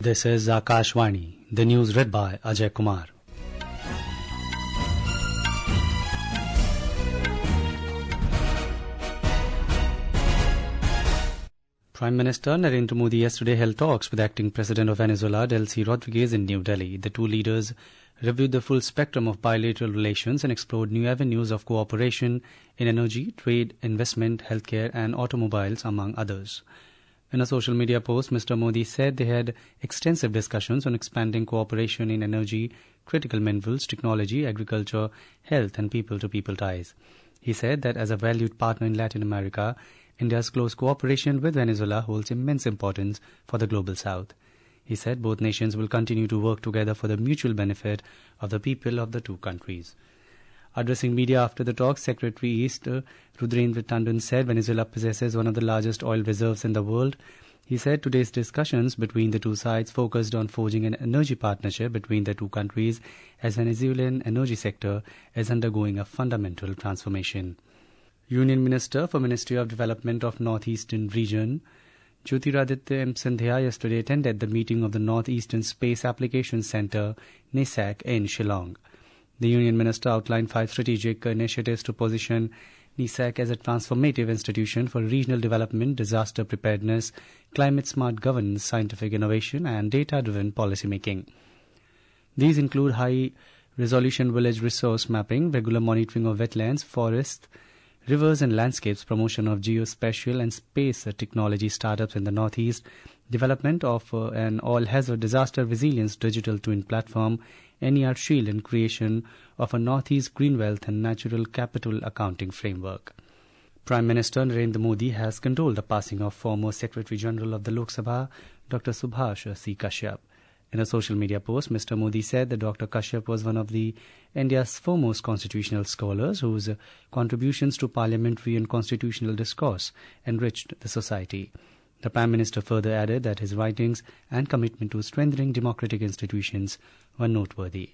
This is Akashvani, the news read by Ajay Kumar. Prime Minister Narendra Modi yesterday held talks with acting President of Venezuela, Delcy Rodriguez, in New Delhi. The two leaders reviewed the full spectrum of bilateral relations and explored new avenues of cooperation in energy, trade, investment, healthcare and automobiles, among others. In a social media post, Mr. Modi said they had extensive discussions on expanding cooperation in energy, critical minerals, technology, agriculture, health and people-to-people ties. He said that as a valued partner in Latin America, India's close cooperation with Venezuela holds immense importance for the Global South. He said both nations will continue to work together for the mutual benefit of the people of the two countries. Addressing media after the talk, Secretary East Rudrendra Tandon said Venezuela possesses one of the largest oil reserves in the world. He said today's discussions between the two sides focused on forging an energy partnership between the two countries as Venezuelan energy sector is undergoing a fundamental transformation. Union Minister for Ministry of Development of Northeastern Region, Jyotiraditya M. Sandhya, yesterday attended the meeting of the Northeastern Space Applications Center, NISAC, in Shillong. The Union Minister outlined 5 strategic initiatives to position NISAC as a transformative institution for regional development, disaster preparedness, climate-smart governance, scientific innovation and data-driven policymaking. These include high-resolution village resource mapping, regular monitoring of wetlands, forests, rivers and landscapes, promotion of geospatial and space technology startups in the Northeast, development of an all-hazard disaster resilience digital twin platform, NER Shield, and creation of a Northeast Green Wealth and Natural Capital Accounting Framework. Prime Minister Narendra Modi has condoled the passing of former Secretary General of the Lok Sabha, Dr. Subhash C. Kashyap. In a social media post, Mr. Modi said that Dr. Kashyap was one of India's foremost constitutional scholars whose contributions to parliamentary and constitutional discourse enriched the society. The Prime Minister further added that his writings and commitment to strengthening democratic institutions were noteworthy.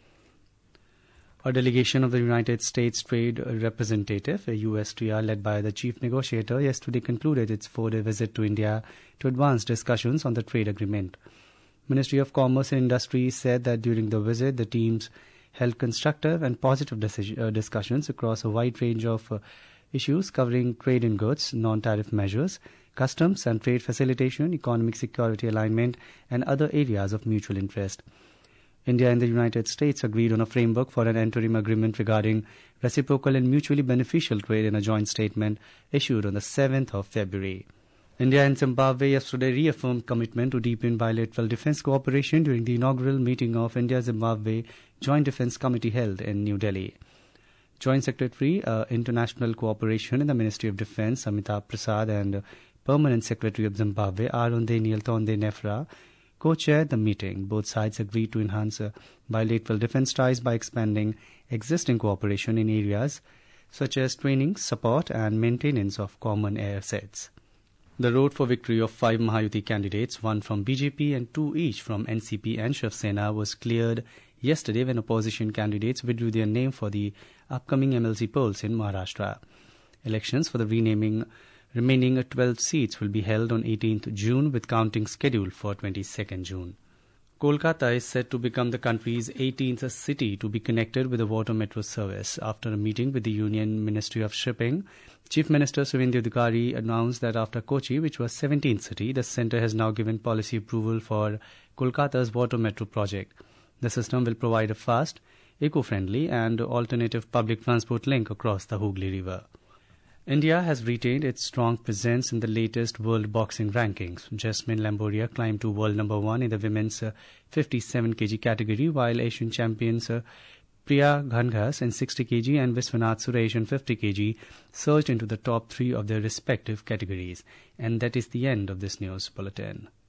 A delegation of the United States Trade Representative, a USTR, led by the chief negotiator, yesterday concluded its 4-day visit to India to advance discussions on the trade agreement. Ministry of Commerce and Industry said that during the visit, the teams held constructive and positive discussions across a wide range of issues covering trade in goods, non-tariff measures, customs and trade facilitation, economic security alignment, and other areas of mutual interest. India and the United States agreed on a framework for an interim agreement regarding reciprocal and mutually beneficial trade in a joint statement issued on the 7th of February. India and Zimbabwe yesterday reaffirmed commitment to deepen bilateral defense cooperation during the inaugural meeting of India-Zimbabwe Joint Defense Committee held in New Delhi. Joint Secretary International Cooperation in the Ministry of Defense, Amitabh Prasad, and Permanent Secretary of Zimbabwe, Aaron Daniel Tonde Nefra, co-chaired the meeting. Both sides agreed to enhance bilateral defense ties by expanding existing cooperation in areas such as training, support, and maintenance of common air assets. The road for victory of 5 Mahayuti candidates, 1 from BJP and 2 each from NCP and Shiv Sena, was cleared yesterday when opposition candidates withdrew their name for the upcoming MLC polls in Maharashtra. Elections for the remaining 12 seats will be held on 18th June with counting scheduled for 22nd June. Kolkata is set to become the country's 18th city to be connected with a water metro service. After a meeting with the Union Ministry of Shipping, Chief Minister Suvendu Adhikari announced that after Kochi, which was 17th city, the centre has now given policy approval for Kolkata's water metro project. The system will provide a fast, eco-friendly and alternative public transport link across the Hooghly River. India has retained its strong presence in the latest World Boxing Rankings. Jasmine Lamboria climbed to world number 1 in the women's 57 kg category, while Asian champions Priya Ghanghas in 60 kg and Viswanath Suresh in 50 kg surged into the top 3 of their respective categories. And that is the end of this news bulletin.